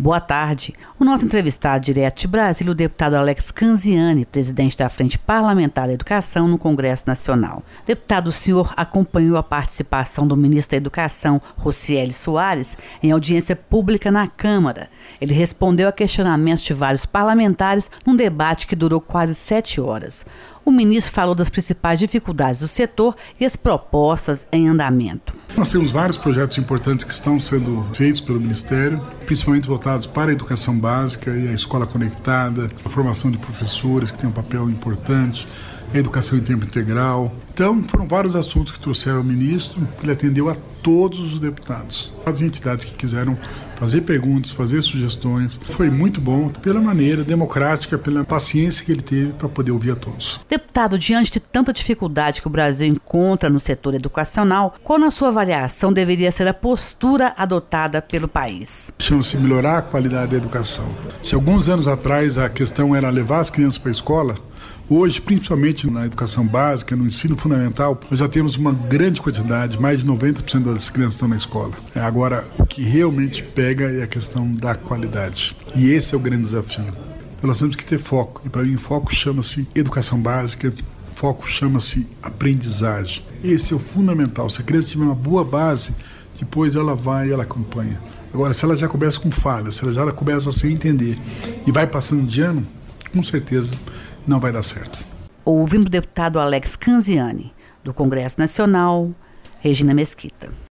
Boa tarde. O nosso entrevistado direto de Brasília, o deputado Alex Canziani, presidente da Frente Parlamentar da Educação no Congresso Nacional. Deputado, o senhor acompanhou a participação do ministro da Educação, Rocieli Soares, em audiência pública na Câmara. Ele respondeu a questionamentos de vários parlamentares num debate que durou quase 7 horas. O ministro falou das principais dificuldades do setor e as propostas em andamento. Nós temos vários projetos importantes que estão sendo feitos pelo Ministério, principalmente voltados para a educação básica e a escola conectada, a formação de professores, que tem um papel importante, a educação em tempo integral. Então, foram vários assuntos que trouxeram ao ministro, que ele atendeu a todos os deputados, as entidades que quiseram fazer perguntas, fazer sugestões. Foi muito bom pela maneira democrática, pela paciência que ele teve para poder ouvir a todos. Deputado, diante de tanta dificuldade que o Brasil encontra no setor educacional, qual na sua avaliação deveria ser a postura adotada pelo país? Chama-se melhorar a qualidade da educação. Se alguns anos atrás a questão era levar as crianças para a escola, hoje, principalmente na educação básica, no ensino fundamental, nós já temos uma grande quantidade, mais de 90% das crianças estão na escola. Agora, o que realmente pega é a questão da qualidade. E esse é o grande desafio. Então, nós temos que ter foco. E para mim, foco chama-se educação básica, foco chama-se aprendizagem. Esse é o fundamental. Se a criança tiver uma boa base, depois ela acompanha. Agora, se ela já começa com falhas, se ela já começa sem entender e vai passando de ano, com certeza não vai dar certo. Ouvimos o deputado Alex Canziani, do Congresso Nacional, Regina Mesquita.